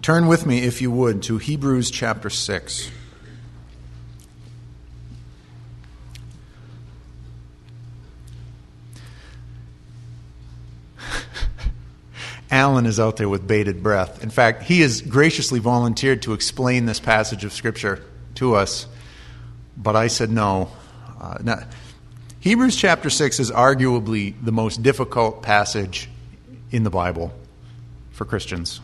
Turn with me, if you would, to Hebrews chapter 6. Alan is out there with bated breath. In fact, he has graciously volunteered to explain this passage of Scripture to us, but I said no. Now, Hebrews chapter 6 is arguably the most difficult passage in the Bible for Christians.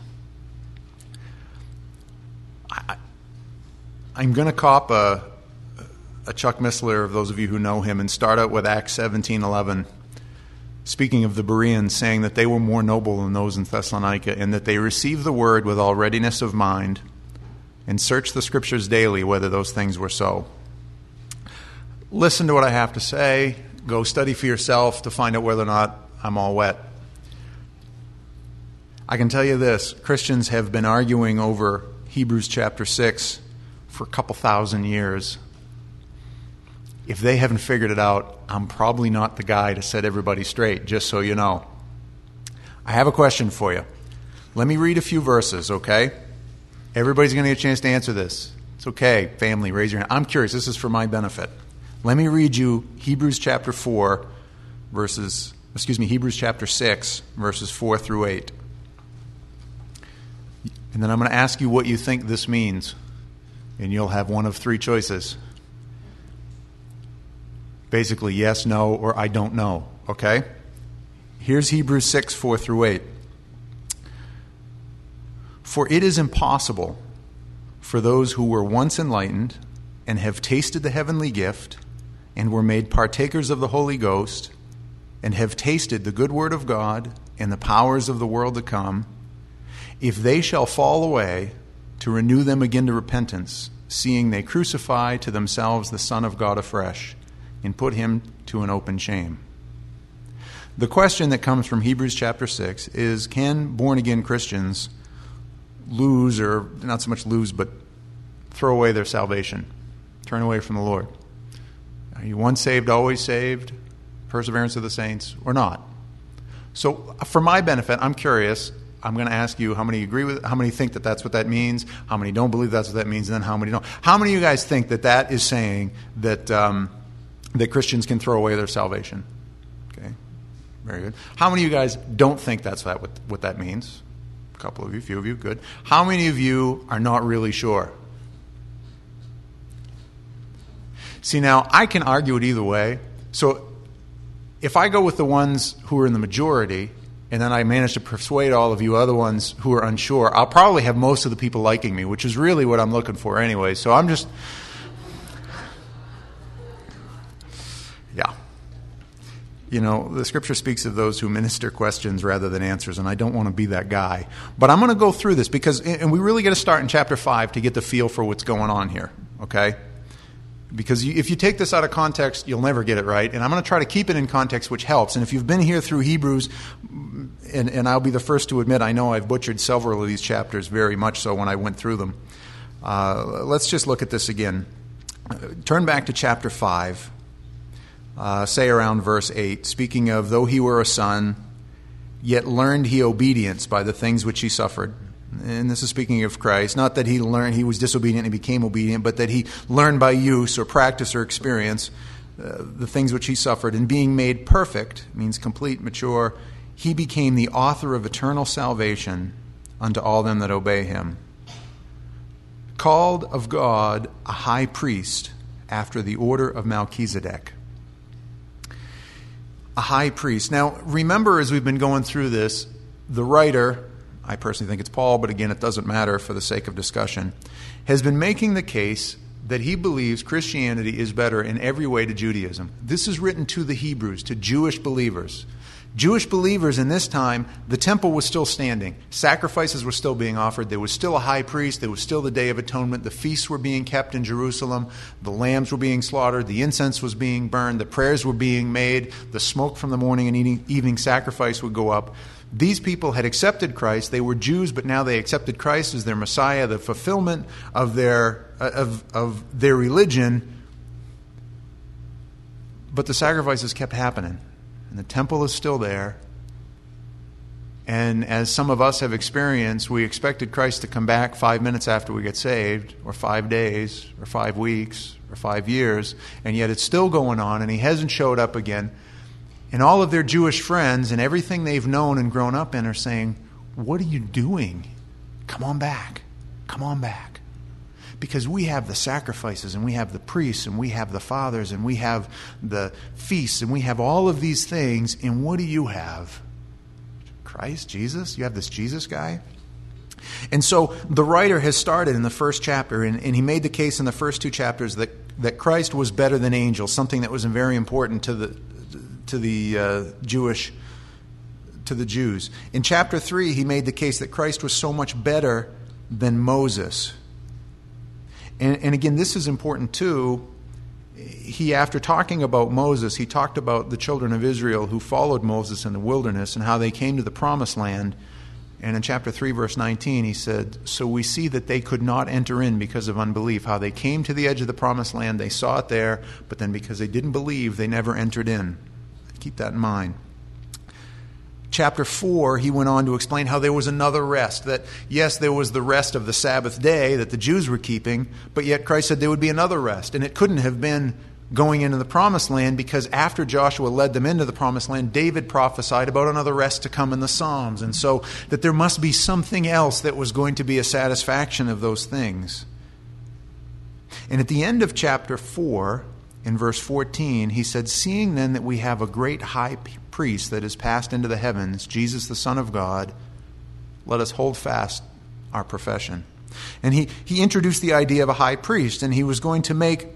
I'm going to cop a Chuck Missler, of those of you who know him, and start out with Acts 17:11. Speaking of the Bereans, saying that they were more noble than those in Thessalonica, and that they received the word with all readiness of mind, and searched the Scriptures daily whether those things were so. Listen to what I have to say. Go study for yourself to find out whether or not I'm all wet. I can tell you this: Christians have been arguing over Hebrews chapter 6 for a couple thousand years. If they haven't figured it out, I'm probably not the guy to set everybody straight, just so you know. I have a question for you. Let me read a few verses, okay? Everybody's going to get a chance to answer this. It's okay, family, raise your hand. I'm curious. This is for my benefit. Let me read you Hebrews chapter 6, verses 4 through 8. And then I'm going to ask you what you think this means. And you'll have one of three choices. Basically, yes, no, or I don't know. Okay? Here's Hebrews 6, 4 through 8. For it is impossible for those who were once enlightened and have tasted the heavenly gift and were made partakers of the Holy Ghost and have tasted the good word of God and the powers of the world to come, if they shall fall away, to renew them again to repentance, seeing they crucify to themselves the Son of God afresh, and put him to an open shame. The question that comes from Hebrews chapter 6 is, can born-again Christians lose, or not so much lose, but throw away their salvation, turn away from the Lord? Are you once saved, always saved, perseverance of the saints, or not? So for my benefit, I'm curious. I'm going to ask you how many agree with it, how many think that that's what that means, how many don't believe that's what that means, and then how many don't. How many of you guys think that that is saying that that Christians can throw away their salvation? Okay, very good. How many of you guys don't think that's what that means? A couple of you, a few of you, good. How many of you are not really sure? See, now, I can argue it either way. So if I go with the ones who are in the majority, and then I manage to persuade all of you other ones who are unsure, I'll probably have most of the people liking me, which is really what I'm looking for anyway. So I'm just... Yeah. You know, the Scripture speaks of those who minister questions rather than answers, and I don't want to be that guy. But I'm going to go through this because, and we really got to start in chapter 5 to get the feel for what's going on here, okay? Because if you take this out of context, you'll never get it right. And I'm going to try to keep it in context, which helps. And if you've been here through Hebrews, and I'll be the first to admit, I know I've butchered several of these chapters, very much so when I went through them. Let's just look at this again. Turn back to chapter 5. Say around verse 8, speaking of, though he were a son, yet learned he obedience by the things which he suffered. And this is speaking of Christ. Not that he was disobedient and became obedient, but that he learned by use or practice or experience the things which he suffered. And being made perfect, means complete, mature, he became the author of eternal salvation unto all them that obey him. Called of God a high priest after the order of Melchizedek. A high priest. Now, remember, as we've been going through this, the writer, I personally think it's Paul, but again, it doesn't matter for the sake of discussion, has been making the case that he believes Christianity is better in every way to Judaism. This is written to the Hebrews, to Jewish believers. Jewish believers in this time, the temple was still standing. Sacrifices were still being offered. There was still a high priest. There was still the Day of Atonement. The feasts were being kept in Jerusalem. The lambs were being slaughtered. The incense was being burned. The prayers were being made. The smoke from the morning and evening sacrifice would go up. These people had accepted Christ. They were Jews, but now they accepted Christ as their Messiah, the fulfillment of their religion. But the sacrifices kept happening. And the temple is still there. And as some of us have experienced, we expected Christ to come back 5 minutes after we get saved, or 5 days, or 5 weeks, or 5 years, and yet it's still going on, and he hasn't showed up again. And all of their Jewish friends and everything they've known and grown up in are saying, what are you doing? Come on back. Come on back. Because we have the sacrifices, and we have the priests, and we have the fathers, and we have the feasts, and we have all of these things, and what do you have? Christ, Jesus? You have this Jesus guy? And so the writer has started in the first chapter, and he made the case in the first 2 chapters that Christ was better than angels, something that was very important to the Jews. In chapter 3, he made the case that Christ was so much better than Moses. And again, this is important too. After talking about Moses, he talked about the children of Israel who followed Moses in the wilderness and how they came to the promised land. And in chapter 3, verse 19, he said, so we see that they could not enter in because of unbelief. How they came to the edge of the promised land, they saw it there, but then because they didn't believe, they never entered in. Keep that in mind. Chapter 4, he went on to explain how there was another rest. That, yes, there was the rest of the Sabbath day that the Jews were keeping, but yet Christ said there would be another rest. And it couldn't have been going into the promised land, because after Joshua led them into the promised land, David prophesied about another rest to come in the Psalms. And so that there must be something else that was going to be a satisfaction of those things. And at the end of chapter 4, in verse 14, he said, seeing then that we have a great high priest that is passed into the heavens, Jesus the Son of God, let us hold fast our profession. And he introduced the idea of a high priest, and he was going to make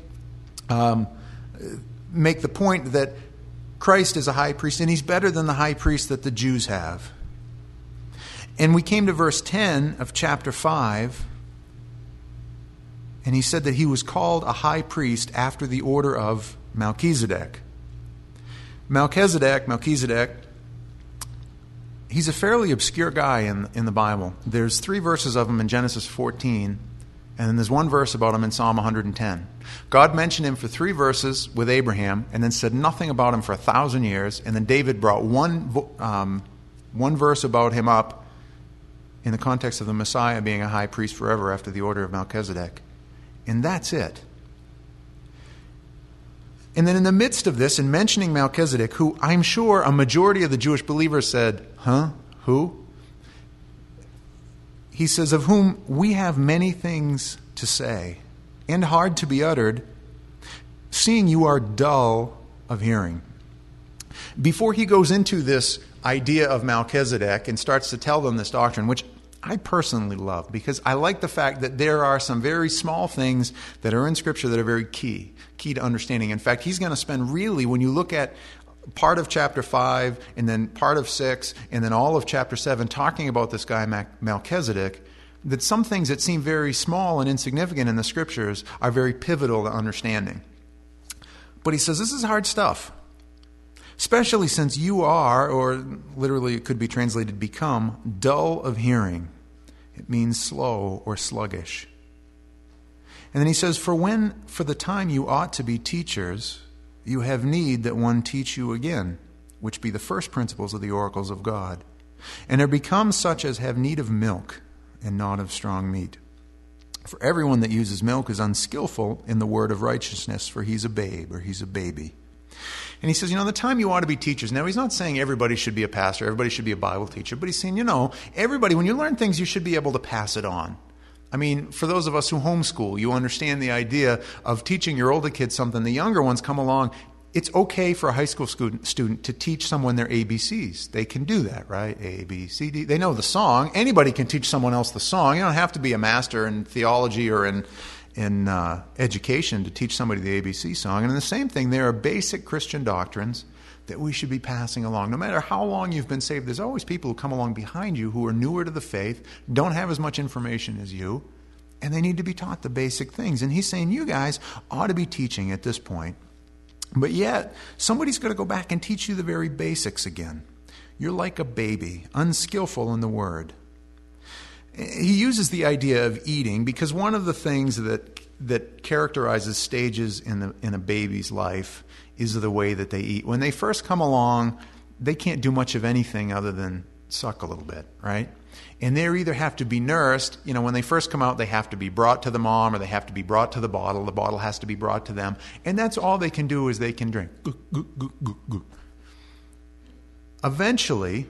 the point that Christ is a high priest, and he's better than the high priest that the Jews have. And we came to verse 10 of chapter 5, and he said that he was called a high priest after the order of Melchizedek. Melchizedek, he's a fairly obscure guy in the Bible. There's 3 verses of him in Genesis 14, and then there's 1 verse about him in Psalm 110. God mentioned him for 3 verses with Abraham, and then said nothing about him for 1,000 years, and then David brought one verse about him up in the context of the Messiah being a high priest forever after the order of Melchizedek. And that's it. And then in the midst of this, in mentioning Melchizedek, who I'm sure a majority of the Jewish believers said, huh? Who? He says, of whom we have many things to say, and hard to be uttered, seeing you are dull of hearing. Before he goes into this idea of Melchizedek and starts to tell them this doctrine, which I personally love, because I like the fact that there are some very small things that are in Scripture that are very key to understanding. In fact, he's going to spend really, when you look at part of chapter 5 and then part of 6 and then all of chapter 7 talking about this guy Melchizedek, that some things that seem very small and insignificant in the Scriptures are very pivotal to understanding. But he says this is hard stuff, especially since you are, or literally it could be translated become, dull of hearing. It means slow or sluggish. And then he says, for the time you ought to be teachers, you have need that one teach you again, which be the first principles of the oracles of God, and are become such as have need of milk and not of strong meat. For everyone that uses milk is unskillful in the word of righteousness, for he's a babe, or he's a baby. And he says, the time you ought to be teachers. Now, he's not saying everybody should be a pastor, everybody should be a Bible teacher, but he's saying, everybody, when you learn things, you should be able to pass it on. I mean, for those of us who homeschool, you understand the idea of teaching your older kids something. The younger ones come along. It's okay for a high school student to teach someone their ABCs. They can do that, right? A, B, C, D. They know the song. Anybody can teach someone else the song. You don't have to be a master in theology or in education to teach somebody the ABC song. And in the same thing, there are basic Christian doctrines that we should be passing along. No matter how long you've been saved, there's always people who come along behind you who are newer to the faith, don't have as much information as you, and they need to be taught the basic things. And he's saying you guys ought to be teaching at this point. But yet, somebody's going to go back and teach you the very basics again. You're like a baby, unskillful in the word. He uses the idea of eating because one of the things that characterizes stages in a baby's life is the way that they eat. When they first come along, they can't do much of anything other than suck a little bit, right? And they either have to be nursed, when they first come out, they have to be brought to the mom, or they have to be brought to the bottle. The bottle has to be brought to them. And that's all they can do is they can drink. Eventually,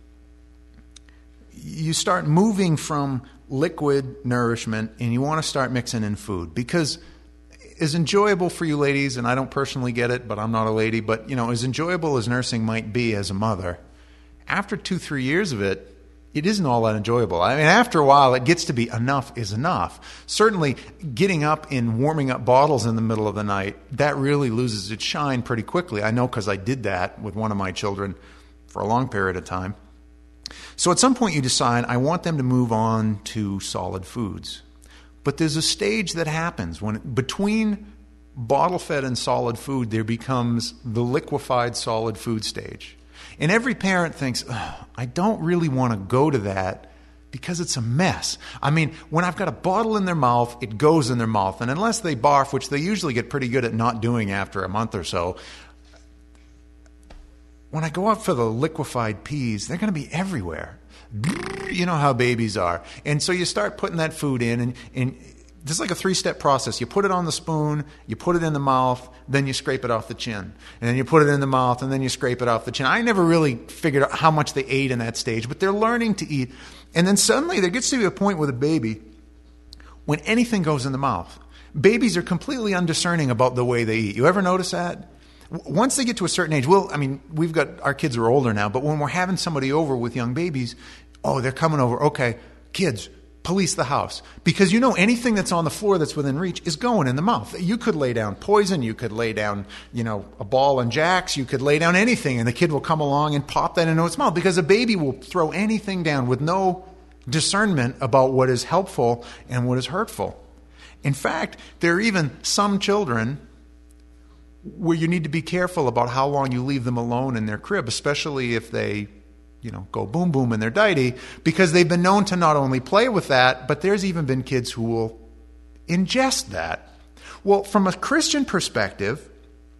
you start moving from liquid nourishment and you want to start mixing in food, because as enjoyable for you ladies, and I don't personally get it, but I'm not a lady, but as enjoyable as nursing might be as a mother, after 2-3 years of it, it isn't all that enjoyable. I mean, after a while, it gets to be enough is enough. Certainly, getting up and warming up bottles in the middle of the night, that really loses its shine pretty quickly. I know because I did that with one of my children for a long period of time. So at some point you decide, I want them to move on to solid foods. But there's a stage that happens when between bottle-fed and solid food, there becomes the liquefied solid food stage. And every parent thinks, I don't really want to go to that because it's a mess. I mean, when I've got a bottle in their mouth, it goes in their mouth. And unless they barf, which they usually get pretty good at not doing after a month or so, when I go up for the liquefied peas, they're going to be everywhere. You know how babies are. And so you start putting that food in, and it's like a 3-step process. You put it on the spoon, you put it in the mouth, then you scrape it off the chin. And then you put it in the mouth, and then you scrape it off the chin. I never really figured out how much they ate in that stage, but they're learning to eat. And then suddenly there gets to be a point with a baby when anything goes in the mouth. Babies are completely undiscerning about the way they eat. You ever notice that? Once they get to a certain age, we've got, our kids are older now, but when we're having somebody over with young babies, they're coming over. Okay, kids, police the house. Because anything that's on the floor that's within reach is going in the mouth. You could lay down poison, you could lay down, a ball and jacks, you could lay down anything, and the kid will come along and pop that into its mouth, because a baby will throw anything down with no discernment about what is helpful and what is hurtful. In fact, there are even some children where you need to be careful about how long you leave them alone in their crib, especially if they, go boom boom in their diety, because they've been known to not only play with that, but there's even been kids who will ingest that. Well, from a Christian perspective,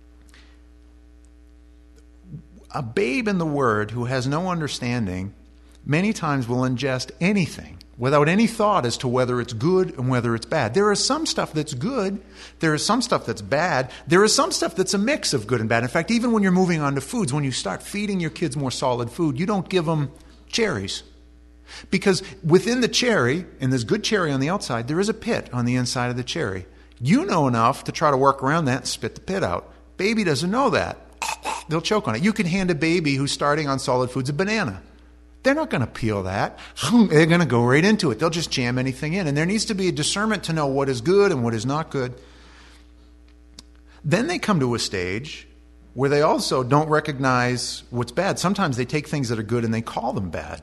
a babe in the Word who has no understanding many times will ingest anything without any thought as to whether it's good and whether it's bad. There is some stuff that's good. There is some stuff that's bad. There is some stuff that's a mix of good and bad. In fact, even when you're moving on to foods, when you start feeding your kids more solid food, you don't give them cherries. Because within the cherry, and there's good cherry on the outside, there is a pit on the inside of the cherry. You know enough to try to work around that and spit the pit out. Baby doesn't know that. They'll choke on it. You can hand a baby who's starting on solid foods a banana. They're not going to peel that. They're going to go right into it. They'll just jam anything in. And there needs to be a discernment to know what is good and what is not good. Then they come to a stage where they also don't recognize what's bad. Sometimes they take things that are good and they call them bad.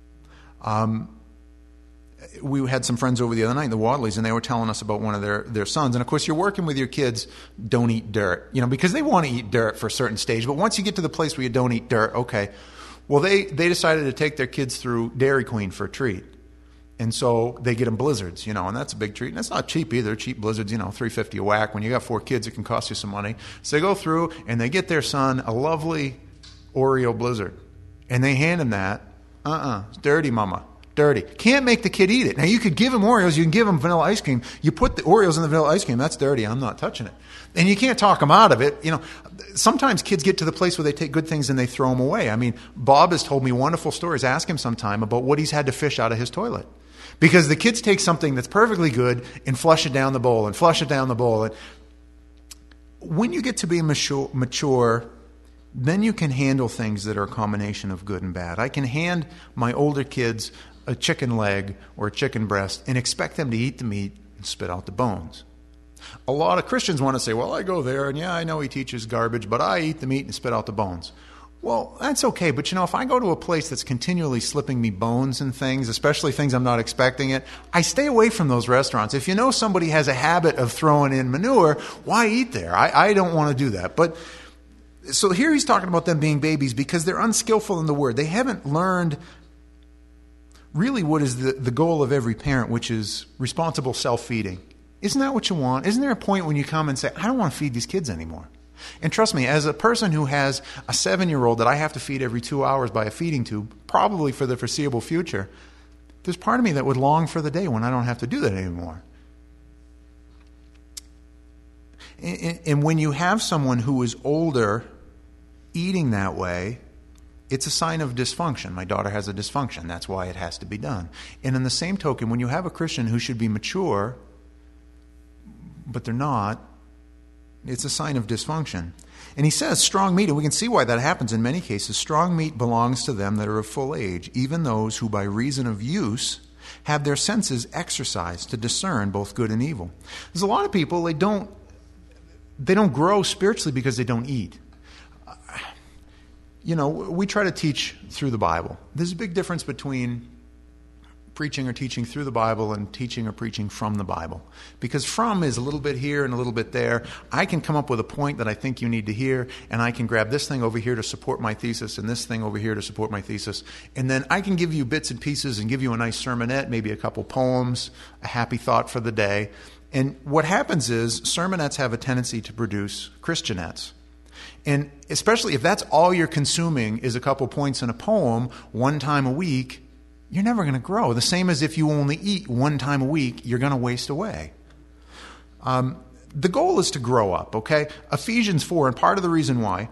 We had some friends over the other night, the Wadleys, and they were telling us about one of their sons. And of course, you're working with your kids, don't eat dirt, because they want to eat dirt for a certain stage. But once you get to the place where you don't eat dirt, okay. Well, they decided to take their kids through Dairy Queen for a treat. And so they get them blizzards, and that's a big treat. And it's not cheap either. Cheap blizzards, $3.50 a whack. When you got 4 kids, it can cost you some money. So they go through and they get their son a lovely Oreo blizzard. And they hand him that. It's dirty, mama. Dirty. Can't make the kid eat it. Now, you could give him Oreos. You can give him vanilla ice cream. You put the Oreos in the vanilla ice cream. That's dirty. I'm not touching it. And you can't talk them out of it. Sometimes kids get to the place where they take good things and they throw them away. I mean, Bob has told me wonderful stories. Ask him sometime about what he's had to fish out of his toilet. Because the kids take something that's perfectly good and flush it down the bowl and flush it down the bowl. And when you get to be mature, then you can handle things that are a combination of good and bad. I can hand my older kids a chicken leg or a chicken breast and expect them to eat the meat and spit out the bones. A lot of Christians want to say, well, I go there and I know he teaches garbage, but I eat the meat and spit out the bones. Well, that's okay, but if I go to a place that's continually slipping me bones and things, especially things I'm not expecting it, I stay away from those restaurants. If somebody has a habit of throwing in manure, why eat there? I don't want to do that. But so here he's talking about them being babies because they're unskillful in the word. They haven't learned really what is the goal of every parent, which is responsible self-feeding. Isn't that what you want? Isn't there a point when you come and say, I don't want to feed these kids anymore? And trust me, as a person who has a 7-year-old that I have to feed every 2 hours by a feeding tube, probably for the foreseeable future, there's part of me that would long for the day when I don't have to do that anymore. And when you have someone who is older eating that way, it's a sign of dysfunction. My daughter has a dysfunction. That's why it has to be done. And in the same token, when you have a Christian who should be mature, but they're not, it's a sign of dysfunction. And he says strong meat, and we can see why that happens in many cases. Strong meat belongs to them that are of full age, even those who by reason of use have their senses exercised to discern both good and evil. There's a lot of people, they don't grow spiritually because they don't eat. We try to teach through the Bible. There's a big difference between preaching or teaching through the Bible and teaching or preaching from the Bible. Because from is a little bit here and a little bit there. I can come up with a point that I think you need to hear, and I can grab this thing over here to support my thesis and this thing over here to support my thesis. And then I can give you bits and pieces and give you a nice sermonette, maybe a couple poems, a happy thought for the day. And what happens is sermonettes have a tendency to produce Christianettes. And especially if that's all you're consuming is a couple points in a poem one time a week, you're never going to grow. The same as if you only eat one time a week, you're going to waste away. The goal is to grow up, okay? Ephesians 4, and part of the reason why,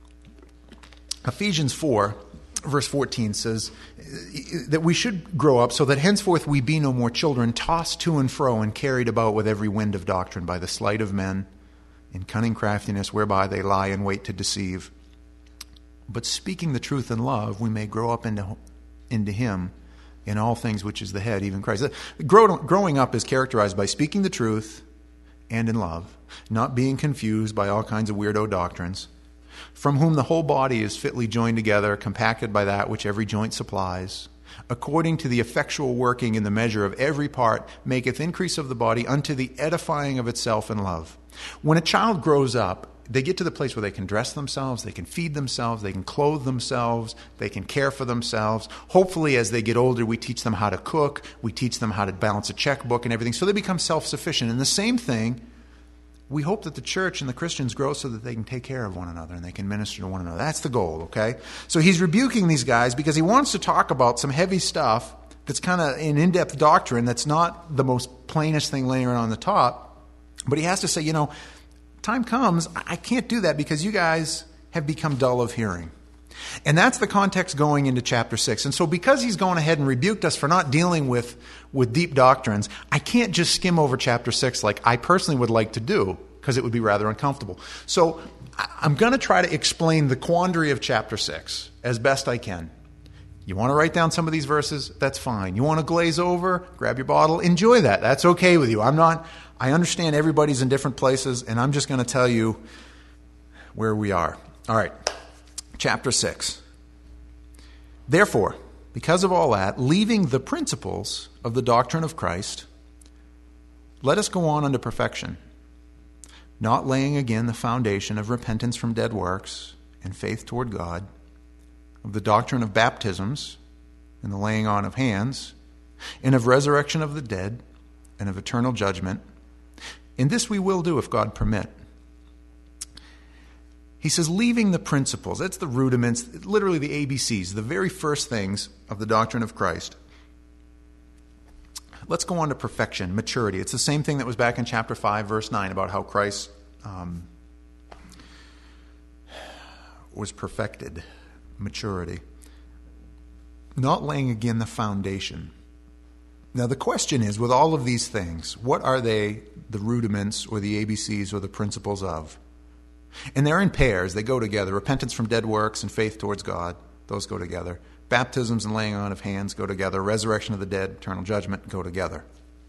Ephesians 4, verse 14 says that we should grow up so that henceforth we be no more children, tossed to and fro and carried about with every wind of doctrine by the sleight of men, in cunning craftiness whereby they lie in wait to deceive. But speaking the truth in love, we may grow up into him in all things, which is the head, even Christ. Growing up is characterized by speaking the truth and in love, not being confused by all kinds of weirdo doctrines, from whom the whole body is fitly joined together, compacted by that which every joint supplies, according to the effectual working in the measure of every part, maketh increase of the body unto the edifying of itself in love. When a child grows up, they get to the place where they can dress themselves, they can feed themselves, they can clothe themselves, they can care for themselves. Hopefully, as they get older, we teach them how to cook, we teach them how to balance a checkbook and everything, so they become self-sufficient. And the same thing, we hope that the church and the Christians grow so that they can take care of one another and they can minister to one another. That's the goal, okay? So he's rebuking these guys because he wants to talk about some heavy stuff that's kind of an in-depth doctrine that's not the most plainest thing laying around on the top. But he has to say, time comes, I can't do that because you guys have become dull of hearing. And that's the context going into chapter 6. And so because he's gone ahead and rebuked us for not dealing with deep doctrines, I can't just skim over chapter 6 like I personally would like to do, because it would be rather uncomfortable. So I'm going to try to explain the quandary of chapter 6 as best I can. You want to write down some of these verses? That's fine. You want to glaze over? Grab your bottle. Enjoy that. That's okay with you. I understand everybody's in different places, and I'm just going to tell you where we are. All right. Chapter 6. Therefore, because of all that, leaving the principles of the doctrine of Christ, let us go on unto perfection, not laying again the foundation of repentance from dead works and faith toward God, of the doctrine of baptisms and the laying on of hands, and of resurrection of the dead, and of eternal judgment. And this we will do if God permit. He says, leaving the principles, that's the rudiments, literally the ABCs, the very first things of the doctrine of Christ. Let's go on to perfection, maturity. It's the same thing that was back in chapter 5, verse 9, about how Christ was perfected, maturity. Not laying again the foundation. Now the question is, with all of these things, what are they the rudiments or the ABCs or the principles of? And they're in pairs. They go together. Repentance from dead works and faith towards God, those go together. Baptisms and laying on of hands go together. Resurrection of the dead, eternal judgment go together.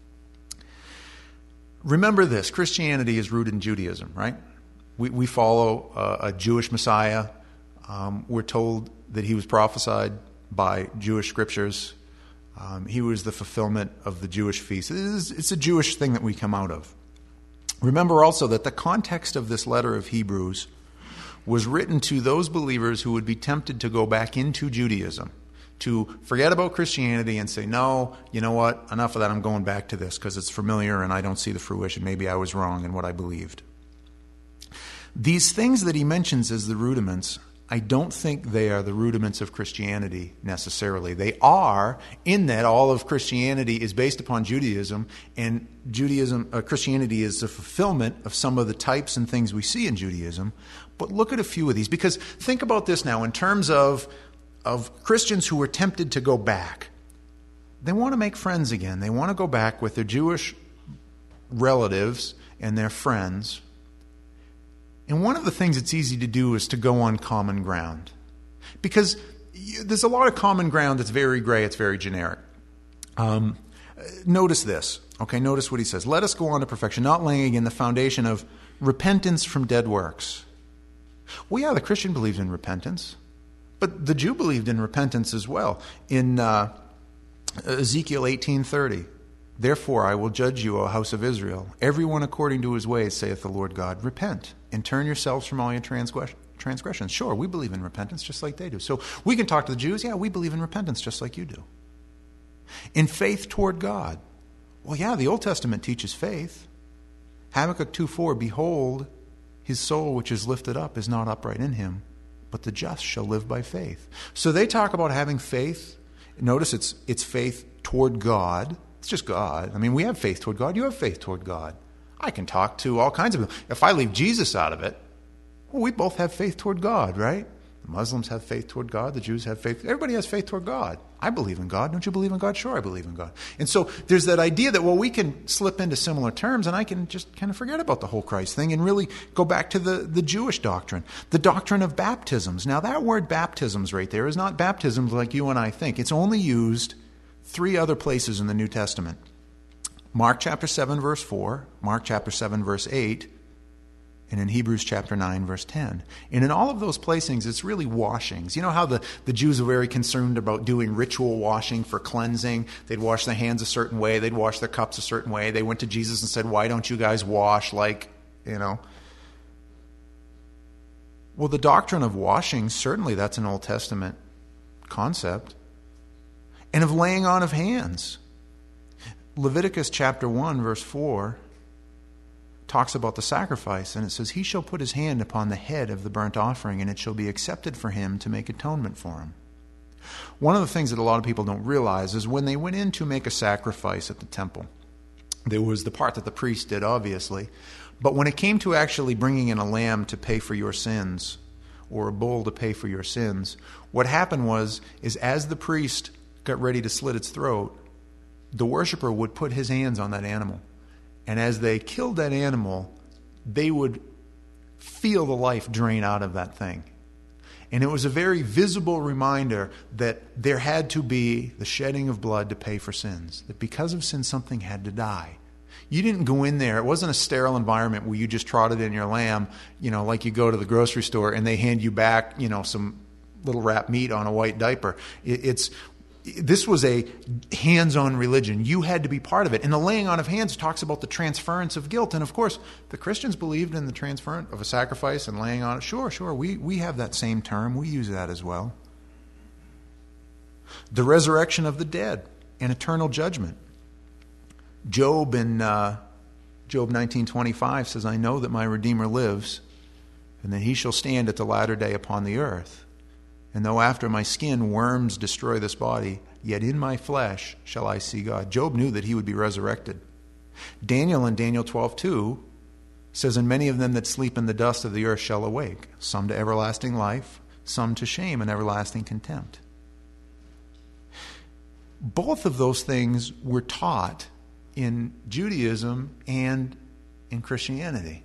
Remember this, Christianity is rooted in Judaism, right? We follow a Jewish Messiah. We're told that he was prophesied by Jewish scriptures. He was the fulfillment of the Jewish feast. It's a Jewish thing that we come out of. Remember also that the context of this letter of Hebrews was written to those believers who would be tempted to go back into Judaism, to forget about Christianity and say, no, you know what, enough of that, I'm going back to this because it's familiar and I don't see the fruition. Maybe I was wrong in what I believed. These things that he mentions as the rudiments, I don't think they are the rudiments of Christianity necessarily. They are, in that all of Christianity is based upon Judaism, and Christianity is the fulfillment of some of the types and things we see in Judaism. But look at a few of these, because think about this now in terms of Christians who are tempted to go back. They want to make friends again. They want to go back with their Jewish relatives and their friends. And one of the things it's easy to do is to go on common ground. Because there's a lot of common ground that's very gray, it's very generic. Notice this. Okay, notice what he says. Let us go on to perfection, not laying again the foundation of repentance from dead works. Well, yeah, the Christian believes in repentance. But the Jew believed in repentance as well. In Ezekiel 18:30, therefore I will judge you, O house of Israel, everyone according to his ways, saith the Lord God. Repent and turn yourselves from all your transgressions. Sure, we believe in repentance just like they do. So we can talk to the Jews, yeah, we believe in repentance just like you do. In faith toward God. Well, yeah, the Old Testament teaches faith. Habakkuk 2:4, behold, his soul which is lifted up is not upright in him, but the just shall live by faith. So they talk about having faith. Notice it's faith toward God. It's just God. I mean, we have faith toward God. You have faith toward God. I can talk to all kinds of people. If I leave Jesus out of it, well, we both have faith toward God, right? The Muslims have faith toward God. The Jews have faith. Everybody has faith toward God. I believe in God. Don't you believe in God? Sure, I believe in God. And so there's that idea that, well, we can slip into similar terms and I can just kind of forget about the whole Christ thing and really go back to the Jewish doctrine, the doctrine of baptisms. Now, that word baptisms right there is not baptisms like you and I think. It's only used 3 other places in the New Testament. Mark chapter 7, verse 4, Mark chapter 7, verse 8, and in Hebrews chapter 9, verse 10. And in all of those placings, it's really washings. You know how the Jews were very concerned about doing ritual washing for cleansing? They'd wash their hands a certain way. They'd wash their cups a certain way. They went to Jesus and said, why don't you guys wash like, you know? Well, the doctrine of washing, certainly that's an Old Testament concept. And of laying on of hands. Leviticus chapter 1, verse 4 talks about the sacrifice, and it says, he shall put his hand upon the head of the burnt offering, and it shall be accepted for him to make atonement for him. One of the things that a lot of people don't realize is when they went in to make a sacrifice at the temple, there was the part that the priest did, obviously, but when it came to actually bringing in a lamb to pay for your sins, or a bull to pay for your sins, what happened is as the priest got ready to slit its throat, the worshiper would put his hands on that animal. And as they killed that animal, they would feel the life drain out of that thing. And it was a very visible reminder that there had to be the shedding of blood to pay for sins. That because of sin, something had to die. You didn't go in there. It wasn't a sterile environment where you just trotted in your lamb, like you go to the grocery store and they hand you back, some little wrapped meat on a white diaper. This was a hands-on religion. You had to be part of it. And the laying on of hands talks about the transference of guilt. And of course, the Christians believed in the transference of a sacrifice and laying on it. Sure. We have that same term. We use that as well. The resurrection of the dead and eternal judgment. Job in Job 19:25 says, I know that my Redeemer lives, and that he shall stand at the latter day upon the earth. And though after my skin worms destroy this body, yet in my flesh shall I see God. Job knew that he would be resurrected. Daniel in Daniel 12:2 says, and many of them that sleep in the dust of the earth shall awake, some to everlasting life, some to shame and everlasting contempt. Both of those things were taught in Judaism and in Christianity.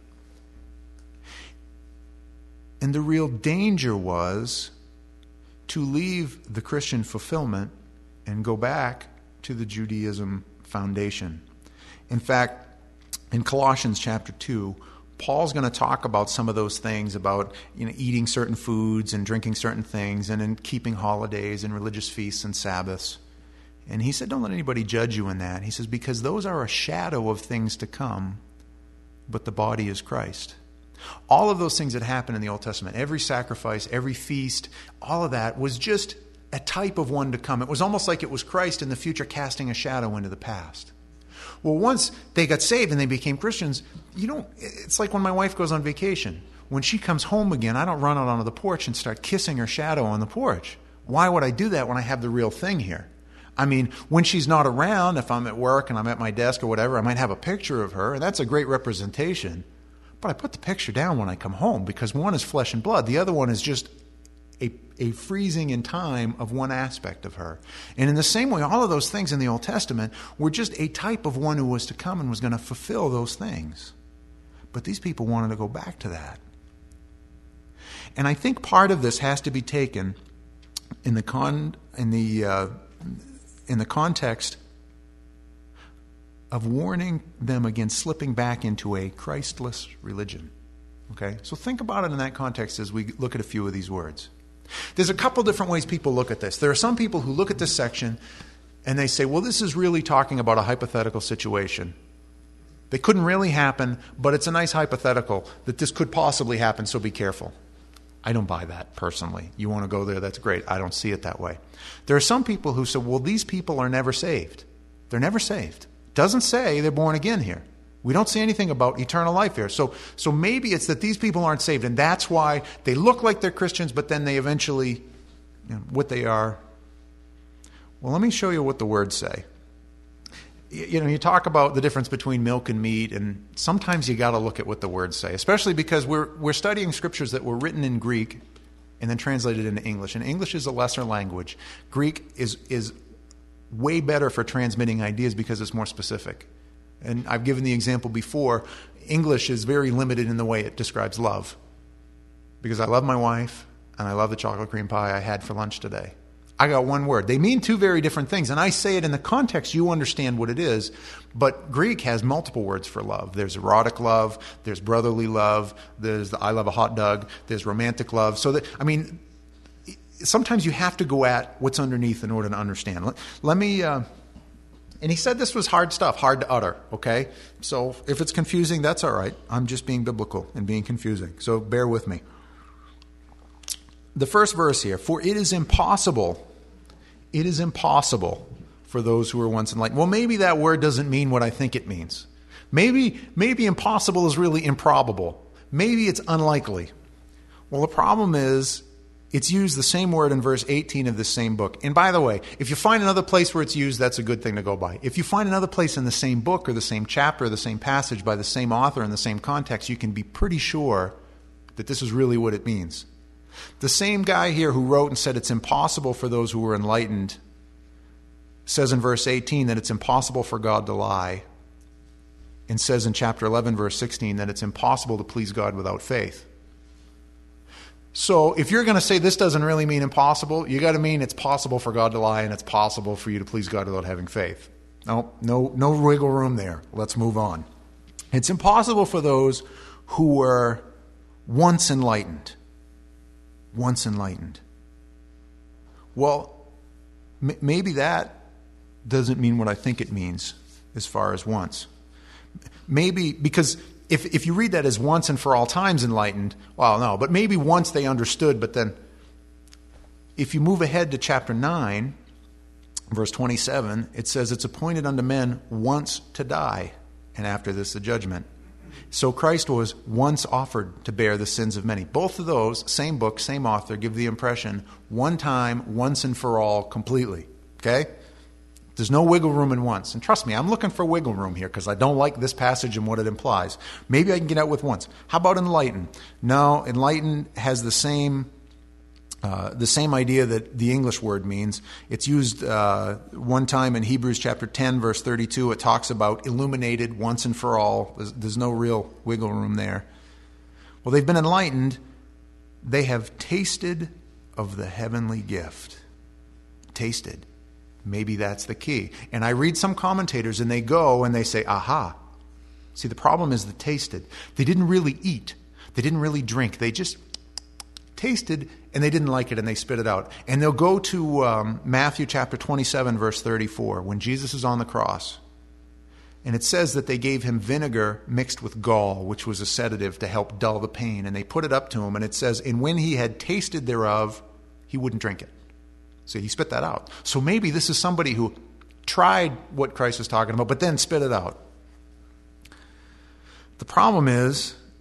And the real danger was to leave the Christian fulfillment and go back to the Judaism foundation. In fact, in Colossians chapter 2, Paul's going to talk about some of those things about eating certain foods and drinking certain things and in keeping holidays and religious feasts and Sabbaths. And he said, don't let anybody judge you in that. He says, because those are a shadow of things to come, but the body is Christ. All of those things that happen in the Old Testament, every sacrifice, every feast, all of that was just a type of one to come. It was almost like it was Christ in the future casting a shadow into the past. Well, once they got saved and they became Christians, it's like when my wife goes on vacation. when she comes home again, I don't run out onto the porch and start kissing her shadow on the porch. Why would I do that when I have the real thing here? I mean, when she's not around, if I'm at work and I'm at my desk or whatever, I might have a picture of her, and that's a great representation. But I put the picture down when I come home because one is flesh and blood. The other one is just a freezing in time of one aspect of her. And in the same way, all of those things in the Old Testament were just a type of one who was to come and was going to fulfill those things. But these people wanted to go back to that. And I think part of this has to be taken in the context of warning them against slipping back into a Christless religion. Okay? So think about it in that context as we look at a few of these words. There's a couple different ways people look at this. There are some people who look at this section and they say, well, this is really talking about a hypothetical situation. They couldn't really happen, but it's a nice hypothetical that this could possibly happen, so be careful. I don't buy that personally. You want to go there, that's great. I don't see it that way. There are some people who say, well, these people are never saved. They're never saved. It doesn't say they're born again here. We don't see anything about eternal life here. So maybe it's that these people aren't saved, and that's why they look like they're Christians, but then they eventually, what they are. Well, let me show you what the words say. You talk about the difference between milk and meat, and sometimes you got to look at what the words say, especially because we're studying scriptures that were written in Greek and then translated into English. And English is a lesser language. Greek is way better for transmitting ideas because it's more specific. And I've given the example before, English is very limited in the way it describes love. Because I love my wife, and I love the chocolate cream pie I had for lunch today. I got one word. They mean two very different things, and I say it in the context you understand what it is, but Greek has multiple words for love. There's erotic love, there's brotherly love, there's the I love a hot dog, there's romantic love. So sometimes you have to go at what's underneath in order to understand. Let me... And he said this was hard stuff, hard to utter, okay? So if it's confusing, that's all right. I'm just being biblical and being confusing. So bear with me. The first verse here, for it is impossible for those who were once enlightened. Well, maybe that word doesn't mean what I think it means. Maybe impossible is really improbable. Maybe it's unlikely. Well, the problem is, it's used the same word in verse 18 of this same book. And by the way, if you find another place where it's used, that's a good thing to go by. If you find another place in the same book or the same chapter or the same passage by the same author in the same context, you can be pretty sure that this is really what it means. The same guy here who wrote and said it's impossible for those who were enlightened says in verse 18 that it's impossible for God to lie, and says in chapter 11, verse 16, that it's impossible to please God without faith. So if you're going to say this doesn't really mean impossible, you got to mean it's possible for God to lie and it's possible for you to please God without having faith. No wiggle room there. Let's move on. It's impossible for those who were once enlightened. Once enlightened. Well, maybe that doesn't mean what I think it means as far as once. Maybe because if you read that as once and for all times enlightened, well, no, but maybe once they understood, but then if you move ahead to chapter 9, verse 27, it says it's appointed unto men once to die, and after this the judgment. So Christ was once offered to bear the sins of many. Both of those, same book, same author, give the impression, one time, once and for all, completely. Okay? There's no wiggle room in once. And trust me, I'm looking for wiggle room here because I don't like this passage and what it implies. Maybe I can get out with once. How about enlightened? No, enlightened has the same idea that the English word means. It's used one time in Hebrews chapter 10, verse 32. It talks about illuminated once and for all. There's no real wiggle room there. Well, they've been enlightened. They have tasted of the heavenly gift. Tasted. Maybe that's the key. And I read some commentators and they go and they say, aha. See, the problem is the tasted. They didn't really eat. They didn't really drink. They just tasted and they didn't like it and they spit it out. And they'll go to Matthew chapter 27, verse 34, when Jesus is on the cross. And it says that they gave him vinegar mixed with gall, which was a sedative to help dull the pain. And they put it up to him. And it says, and when he had tasted thereof, he wouldn't drink it. So he spit that out. So maybe this is somebody who tried what Christ was talking about, but then spit it out. The problem is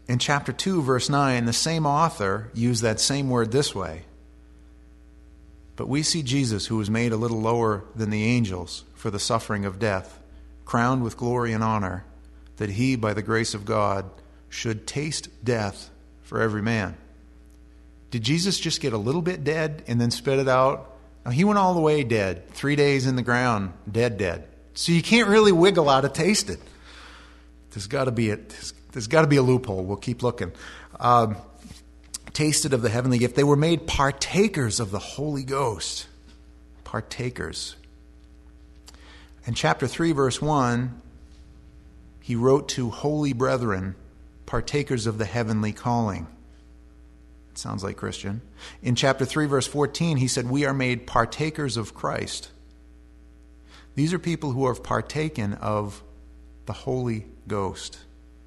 In chapter 2, verse 9, the same author used that same word this way. But we see Jesus, who was made a little lower than the angels for the suffering of death, crowned with glory and honor, that he, by the grace of God, should taste death for every man. Did Jesus just get a little bit dead and then spit it out? No, he went all the way dead. 3 days in the ground, dead. So you can't really wiggle out of taste it. There's got to be a loophole. We'll keep looking. Tasted of the heavenly gift. They were made partakers of the Holy Ghost. Partakers. In chapter 3, verse 1, he wrote to holy brethren, partakers of the heavenly calling. It sounds like Christian. In chapter 3, verse 14, he said, we are made partakers of Christ. These are people who have partaken of the Holy Ghost.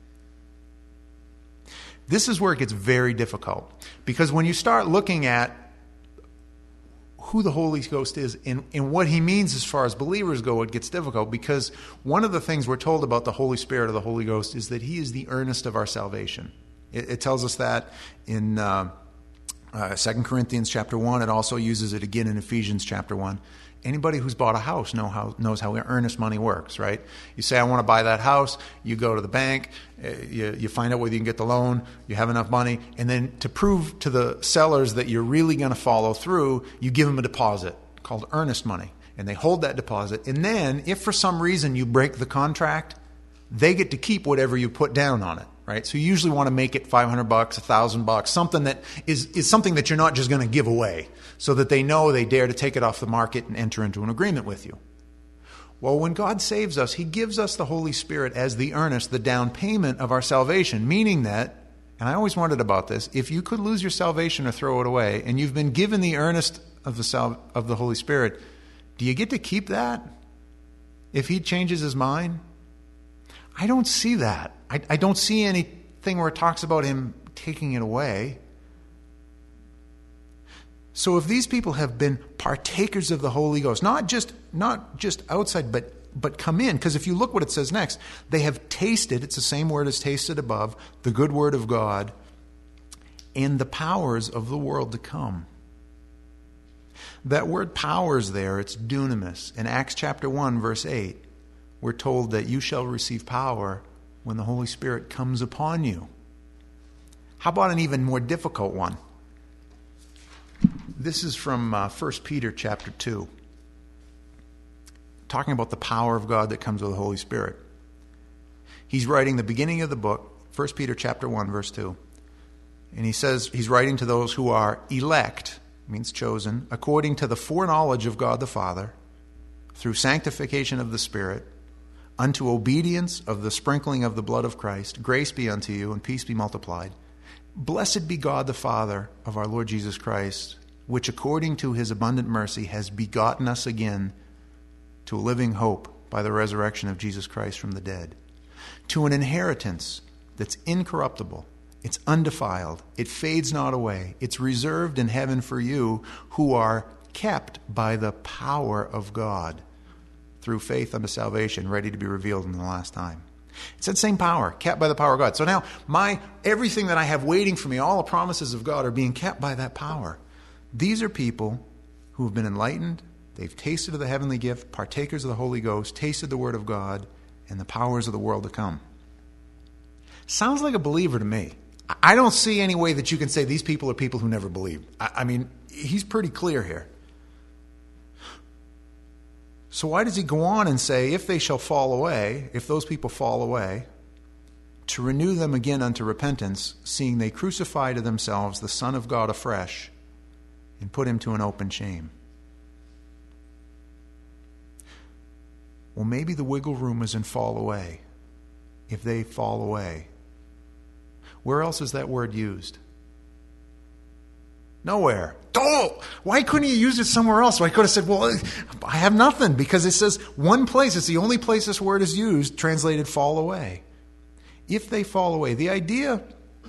This is where it gets very difficult, because when you start looking at who the Holy Ghost is and what he means as far as believers go, it gets difficult, because one of the things we're told about the Holy Spirit or the Holy Ghost is that he is the earnest of our salvation. It tells us that in 2 Corinthians chapter 1. It also uses it again in Ephesians chapter 1. Anybody who's bought a house knows how earnest money works, right? You say, I want to buy that house. You go to the bank. You find out whether you can get the loan. You have enough money. And then to prove to the sellers that you're really going to follow through, you give them a deposit called earnest money. And they hold that deposit. And then if for some reason you break the contract, they get to keep whatever you put down on it, right? So you usually want to make it $500, $1,000, something that is something that you're not just going to give away, so that they know they dare to take it off the market and enter into an agreement with you. Well, when God saves us, he gives us the Holy Spirit as the earnest, the down payment of our salvation, meaning that, and I always wondered about this, if you could lose your salvation or throw it away, and you've been given the earnest of the Holy Spirit, do you get to keep that if he changes his mind? I don't see that. I don't see anything where it talks about him taking it away. So if these people have been partakers of the Holy Ghost, not just outside, but come in, because if you look what it says next, they have tasted, it's the same word as tasted above, the good word of God and the powers of the world to come. That word powers there, it's dunamis. In Acts chapter 1, verse 8, we're told that you shall receive power when the Holy Spirit comes upon you. How about an even more difficult one? This is from 1 Peter chapter 2, talking about the power of God that comes with the Holy Spirit. He's writing the beginning of the book, 1 Peter chapter 1, verse 2. And he says, he's writing to those who are elect, means chosen, according to the foreknowledge of God the Father, through sanctification of the Spirit, unto obedience of the sprinkling of the blood of Christ. Grace be unto you, and peace be multiplied. Blessed be God the Father of our Lord Jesus Christ, which according to his abundant mercy has begotten us again to a living hope by the resurrection of Jesus Christ from the dead, to an inheritance that's incorruptible, it's undefiled, it fades not away, it's reserved in heaven for you who are kept by the power of God through faith unto salvation, ready to be revealed in the last time. It's that same power, kept by the power of God. So now everything that I have waiting for me, all the promises of God are being kept by that power. These are people who have been enlightened. They've tasted of the heavenly gift, partakers of the Holy Ghost, tasted the word of God, and the powers of the world to come. Sounds like a believer to me. I don't see any way that you can say these people are people who never believed. I mean, he's pretty clear here. So why does he go on and say, if they shall fall away, if those people fall away, to renew them again unto repentance, seeing they crucify to themselves the Son of God afresh, and put him to an open shame? Well, maybe the wiggle room is in fall away. If they fall away. Where else is that word used? Nowhere. Oh, why couldn't he use it somewhere else? So I could have said, well, I have nothing, because it says one place. It's the only place this word is used, translated fall away. If they fall away. The idea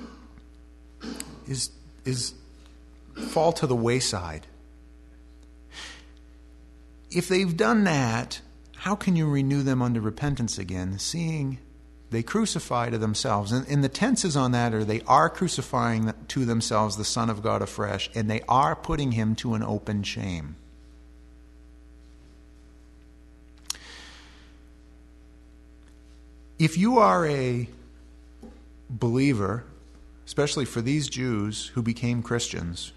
is fall to the wayside. If they've done that, how can you renew them unto repentance again, seeing They crucify to themselves. And the tenses on that are they are crucifying to themselves the Son of God afresh, and they are putting him to an open shame. If you are a believer, especially for these Jews who became Christians,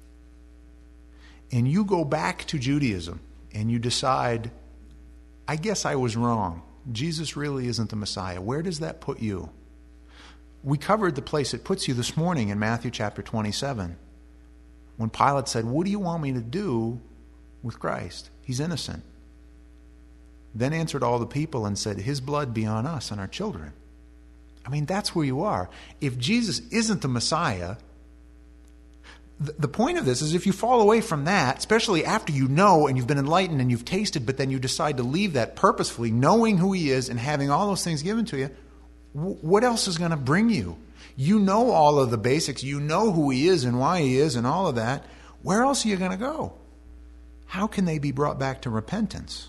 and you go back to Judaism and you decide, I guess I was wrong. Jesus really isn't the Messiah. Where does that put you? We covered the place it puts you this morning in Matthew chapter 27. When Pilate said, what do you want me to do with Christ? He's innocent. Then answered all the people and said, his blood be on us and our children. I mean, that's where you are. If Jesus isn't the Messiah, the point of this is if you fall away from that, especially after you know and you've been enlightened and you've tasted, but then you decide to leave that purposefully, knowing who he is and having all those things given to you, what else is going to bring you? You know all of the basics. You know who he is and why he is and all of that. Where else are you going to go? How can they be brought back to repentance?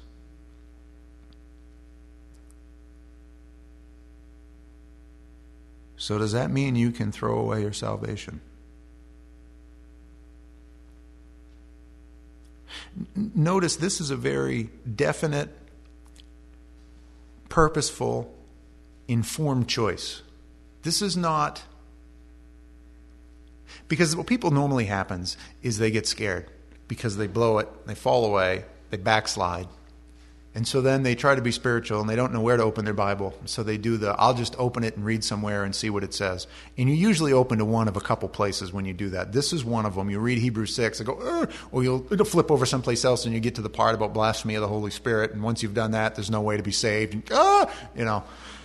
So does that mean you can throw away your salvation? Notice this is a very definite, purposeful, informed choice. This is not... Because what people normally happens is they get scared because they blow it, they fall away, they backslide. And so then they try to be spiritual and they don't know where to open their Bible. So they do I'll just open it and read somewhere and see what it says. And you usually open to one of a couple places when you do that. This is one of them. You read Hebrews 6 and go, or it'll flip over someplace else and you get to the part about blasphemy of the Holy Spirit. And once you've done that, there's no way to be saved. And,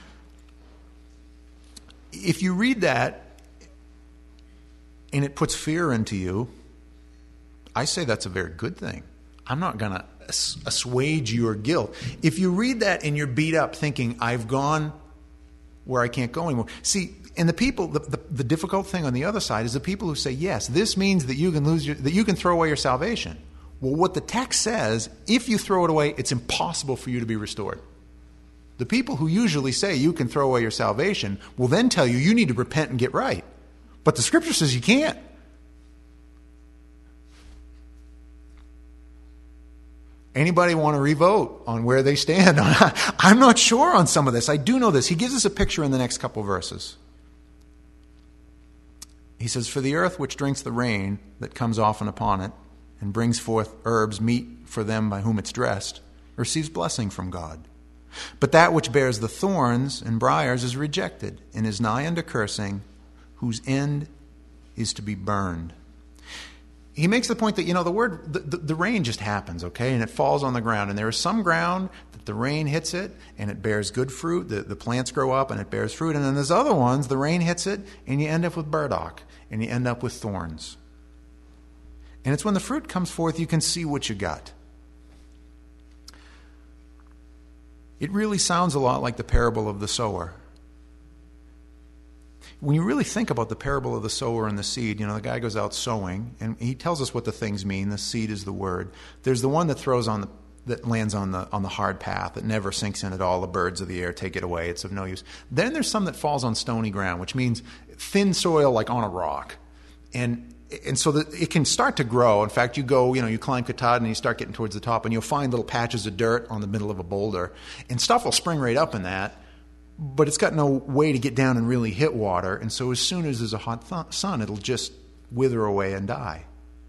If you read that and it puts fear into you, I say that's a very good thing. I'm not going to assuage your guilt. If you read that and you're beat up thinking, I've gone where I can't go anymore. See, and the people, the difficult thing on the other side is the people who say, yes, this means that you can that you can throw away your salvation. Well, what the text says, if you throw it away, it's impossible for you to be restored. The people who usually say you can throw away your salvation will then tell you you need to repent and get right. But the scripture says you can't. Anybody want to revote on where they stand? I'm not sure on some of this. I do know this. He gives us a picture in the next couple verses. He says, for the earth which drinks the rain that comes often upon it and brings forth herbs meet for them by whom it's dressed, receives blessing from God. But that which bears the thorns and briars is rejected and is nigh unto cursing, whose end is to be burned. He makes the point that, the rain just happens, okay? And it falls on the ground. And there is some ground that the rain hits it and it bears good fruit. The plants grow up and it bears fruit. And then there's other ones, the rain hits it and you end up with burdock and you end up with thorns. And it's when the fruit comes forth you can see what you got. It really sounds a lot like the parable of the sower. When you really think about the parable of the sower and the seed, the guy goes out sowing, and he tells us what the things mean. The seed is the word. There's the one that that lands on the hard path, that never sinks in at all. The birds of the air take it away. It's of no use. Then there's some that falls on stony ground, which means thin soil like on a rock. And so that it can start to grow. In fact, you climb Katahdin and you start getting towards the top, and you'll find little patches of dirt on the middle of a boulder. And stuff will spring right up in that. But it's got no way to get down and really hit water. And so as soon as there's a hot sun, it'll just wither away and die.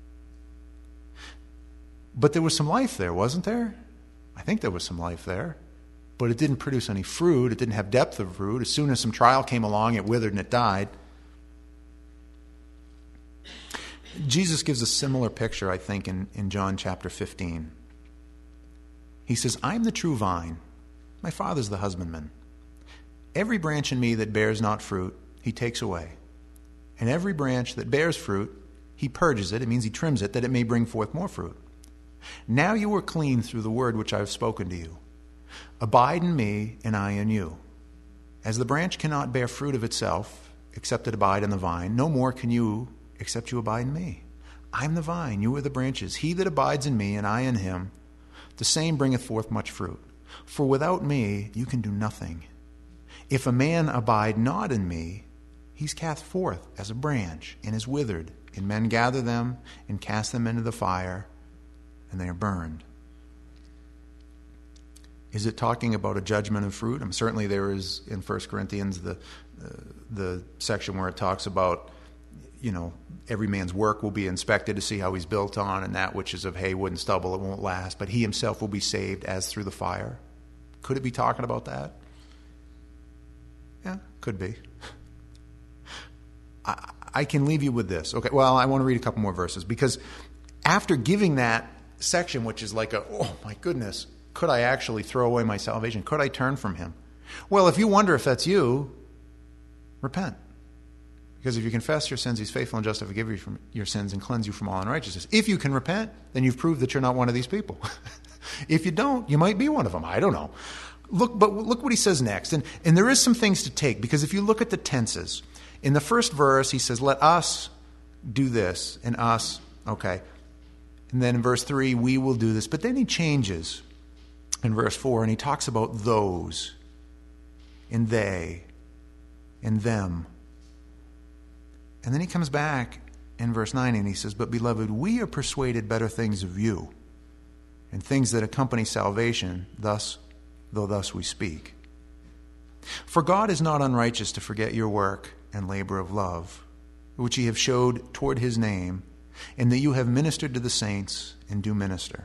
But there was some life there, wasn't there? I think there was some life there. But it didn't produce any fruit. It didn't have depth of fruit. As soon as some trial came along, it withered and it died. Jesus gives a similar picture, I think, in John chapter 15. He says, I'm the true vine. My Father's the husbandman. Every branch in me that bears not fruit, he takes away. And every branch that bears fruit, he purges it. It means he trims it, that it may bring forth more fruit. Now you are clean through the word which I have spoken to you. Abide in me, and I in you. As the branch cannot bear fruit of itself, except it abide in the vine, no more can you, except you abide in me. I am the vine, you are the branches. He that abides in me, and I in him, the same bringeth forth much fruit. For without me you can do nothing. If a man abide not in me, he's cast forth as a branch and is withered, and men gather them and cast them into the fire, and they are burned. Is it talking about a judgment of fruit? Certainly there is in 1 Corinthians the section where it talks about, every man's work will be inspected to see how he's built on, and that which is of hay, wood, and stubble, it won't last, but he himself will be saved as through the fire. Could it be talking about that? Yeah, could be. I can leave you with this. Okay, well, I want to read a couple more verses, because after giving that section, which is like oh my goodness, could I actually throw away my salvation? Could I turn from him? Well, if you wonder if that's you, repent. Because if you confess your sins, he's faithful and just to forgive you from your sins and cleanse you from all unrighteousness. If you can repent, then you've proved that you're not one of these people. If you don't, you might be one of them. I don't know. Look what he says next. And there is some things to take, because if you look at the tenses, in the first verse, he says, let us do this, and us, okay. And then in verse 3, we will do this. But then he changes in verse 4, and he talks about those, and they, and them. And then he comes back in verse 9, and he says, but beloved, we are persuaded better things of you, and things that accompany salvation, though thus we speak. For God is not unrighteous to forget your work and labor of love, which ye have showed toward his name, and that you have ministered to the saints and do minister.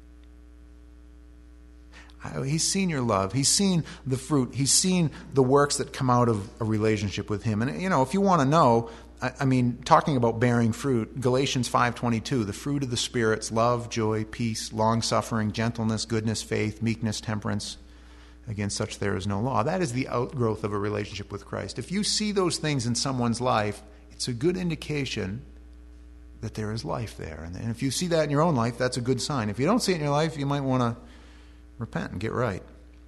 He's seen your love. He's seen the fruit. He's seen the works that come out of a relationship with him. And, if you want to know, talking about bearing fruit, Galatians 5:22, the fruit of the spirits, love, joy, peace, long-suffering, gentleness, goodness, faith, meekness, temperance. Against such there is no law. That is the outgrowth of a relationship with Christ. If you see those things in someone's life, it's a good indication that there is life there. And if you see that in your own life, that's a good sign. If you don't see it in your life, you might want to repent and get right.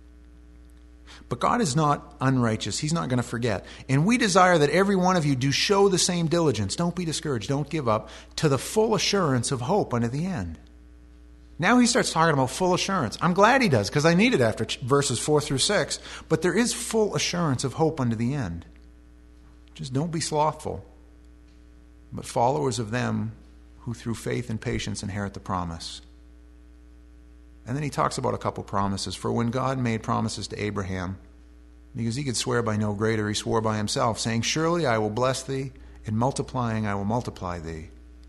But God is not unrighteous. He's not going to forget. And we desire that every one of you do show the same diligence. Don't be discouraged. Don't give up, to the full assurance of hope unto the end. Now he starts talking about full assurance. I'm glad he does, because I need it after verses 4 through 6. But there is full assurance of hope unto the end. Just don't be slothful, but followers of them who through faith and patience inherit the promise. And then he talks about a couple promises. For when God made promises to Abraham, because he could swear by no greater, he swore by himself, saying, surely I will bless thee, and multiplying I will multiply thee.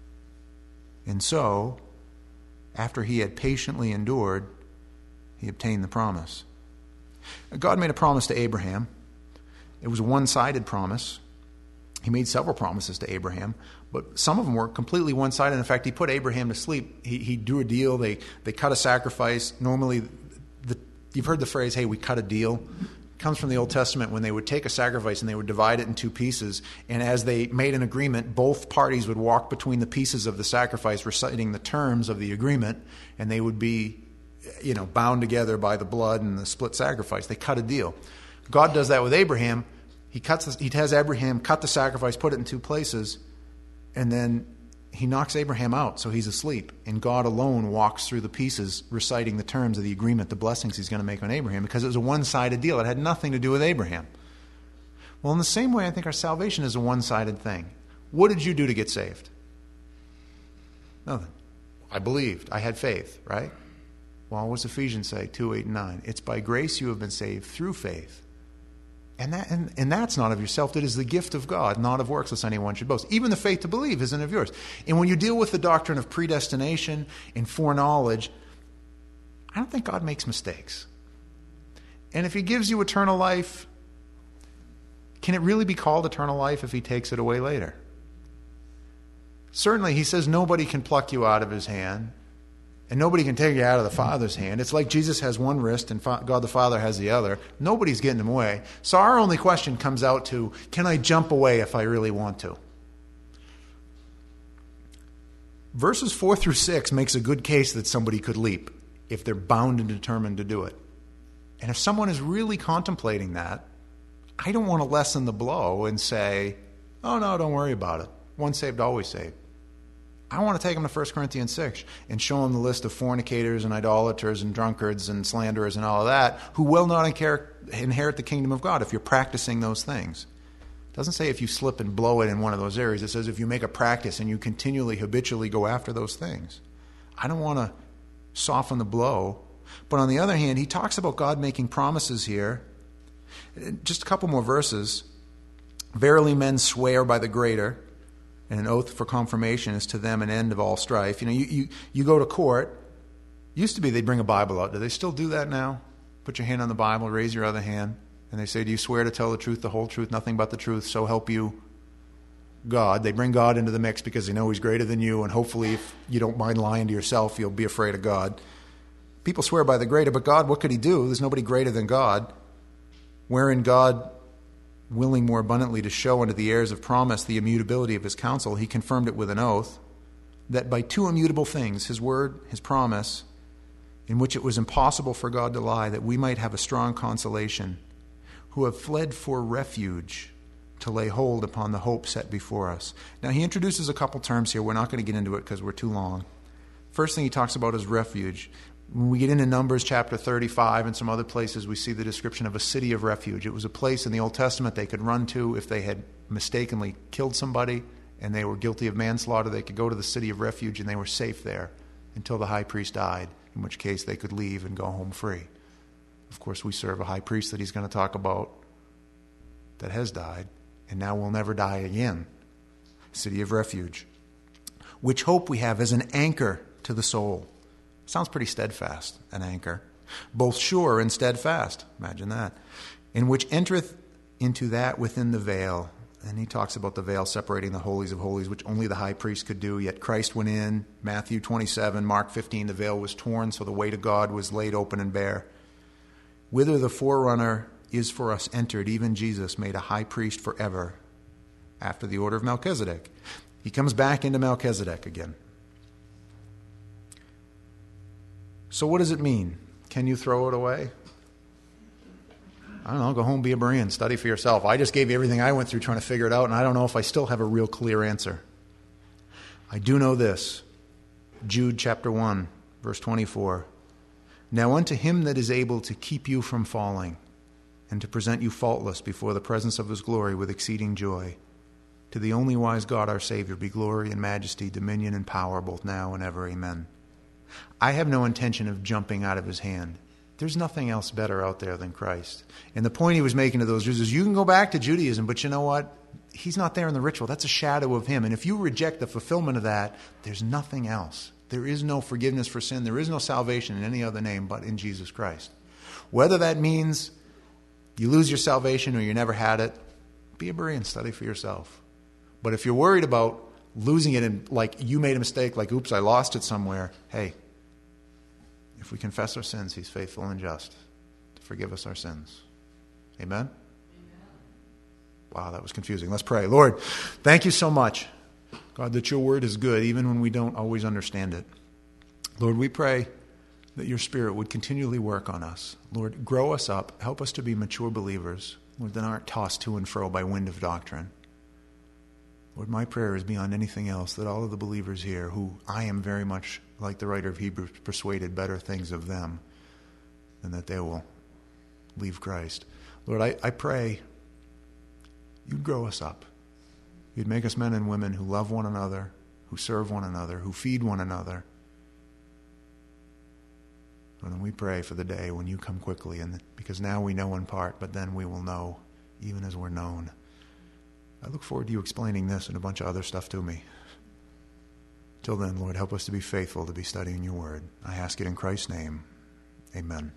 And so, after he had patiently endured, he obtained the promise. God made a promise to Abraham. It was a one-sided promise. He made several promises to Abraham, but some of them were completely one-sided. In fact, he put Abraham to sleep. He drew a deal. They cut a sacrifice. Normally, you've heard the phrase, hey, we cut a deal. It comes from the Old Testament when they would take a sacrifice and they would divide it in two pieces. And as they made an agreement, both parties would walk between the pieces of the sacrifice, reciting the terms of the agreement, and they would be, bound together by the blood and the split sacrifice. They cut a deal. God does that with Abraham. He has Abraham cut the sacrifice, put it in two places, and then he knocks Abraham out, so he's asleep. And God alone walks through the pieces, reciting the terms of the agreement, the blessings he's going to make on Abraham, because it was a one-sided deal. It had nothing to do with Abraham. Well, in the same way, I think our salvation is a one-sided thing. What did you do to get saved? Nothing. I believed. I had faith, right? Well, what's Ephesians say? 2:8 and 9. It's by grace you have been saved through faith. And that's not of yourself. It is the gift of God, not of works, lest anyone should boast. Even the faith to believe isn't of yours. And when you deal with the doctrine of predestination and foreknowledge, I don't think God makes mistakes. And if he gives you eternal life, can it really be called eternal life if he takes it away later? Certainly, he says nobody can pluck you out of his hand. And nobody can take you out of the Father's hand. It's like Jesus has one wrist and God the Father has the other. Nobody's getting him away. So our only question comes out to, can I jump away if I really want to? Verses 4 through 6 makes a good case that somebody could leap if they're bound and determined to do it. And if someone is really contemplating that, I don't want to lessen the blow and say, oh no, don't worry about it. Once saved, always saved. I want to take them to 1 Corinthians 6 and show them the list of fornicators and idolaters and drunkards and slanderers and all of that who will not inherit the kingdom of God if you're practicing those things. It doesn't say if you slip and blow it in one of those areas. It says if you make a practice and you continually, habitually go after those things. I don't want to soften the blow. But on the other hand, he talks about God making promises here. Just a couple more verses. Verily men swear by the greater, and an oath for confirmation is to them an end of all strife. You go to court. Used to be they'd bring a Bible out. Do they still do that now? Put your hand on the Bible, raise your other hand, and they say, do you swear to tell the truth, the whole truth, nothing but the truth, so help you God? They bring God into the mix because they know he's greater than you, and hopefully if you don't mind lying to yourself, you'll be afraid of God. People swear by the greater, but God, what could he do? There's nobody greater than God. Wherein God, willing more abundantly to show unto the heirs of promise the immutability of his counsel, he confirmed it with an oath, that by two immutable things, his word, his promise, in which it was impossible for God to lie, that we might have a strong consolation, who have fled for refuge to lay hold upon the hope set before us. Now he introduces a couple terms here. We're not going to get into it because we're too long. First thing he talks about is refuge. When we get into Numbers chapter 35 and some other places, we see the description of a city of refuge. It was a place in the Old Testament they could run to if they had mistakenly killed somebody and they were guilty of manslaughter. They could go to the city of refuge and they were safe there until the high priest died, in which case they could leave and go home free. Of course, we serve a high priest that he's going to talk about that has died and now will never die again. City of refuge. Which hope we have as an anchor to the soul. Sounds pretty steadfast, an anchor. Both sure and steadfast. Imagine that. In which entereth into that within the veil. And he talks about the veil separating the holies of holies, which only the high priest could do. Yet Christ went in. Matthew 27, Mark 15, the veil was torn, so the way to God was laid open and bare. Whither the forerunner is for us entered, even Jesus made a high priest forever, after the order of Melchizedek. He comes back into Melchizedek again. So what does it mean? Can you throw it away? I don't know, go home, be a Berean, study for yourself. I just gave you everything I went through trying to figure it out, and I don't know if I still have a real clear answer. I do know this. Jude chapter 1, verse 24. Now unto him that is able to keep you from falling, and to present you faultless before the presence of his glory with exceeding joy, to the only wise God our Savior be glory and majesty, dominion and power, both now and ever. Amen. I have no intention of jumping out of his hand. There's nothing else better out there than Christ. And the point he was making to those Jews is you can go back to Judaism, but you know what? He's not there in the ritual. That's a shadow of him. And if you reject the fulfillment of that, there's nothing else. There is no forgiveness for sin. There is no salvation in any other name but in Jesus Christ. Whether that means you lose your salvation or you never had it, be a Berean, study for yourself. But if you're worried about losing it and like you made a mistake, like, oops, I lost it somewhere, hey, if we confess our sins, he's faithful and just to forgive us our sins. Amen? Amen? Wow, that was confusing. Let's pray. Lord, thank you so much, God, that your word is good, even when we don't always understand it. Lord, we pray that your Spirit would continually work on us. Lord, grow us up. Help us to be mature believers, Lord, that aren't tossed to and fro by wind of doctrine. Lord, my prayer is beyond anything else that all of the believers here, who I am very much like the writer of Hebrews, persuaded better things of them than that they will leave Christ. Lord, I pray you'd grow us up. You'd make us men and women who love one another, who serve one another, who feed one another. And we pray for the day when you come quickly, and because now we know in part, but then we will know even as we're known. I look forward to you explaining this and a bunch of other stuff to me. Till then, Lord, help us to be faithful to be studying your word. I ask it in Christ's name. Amen.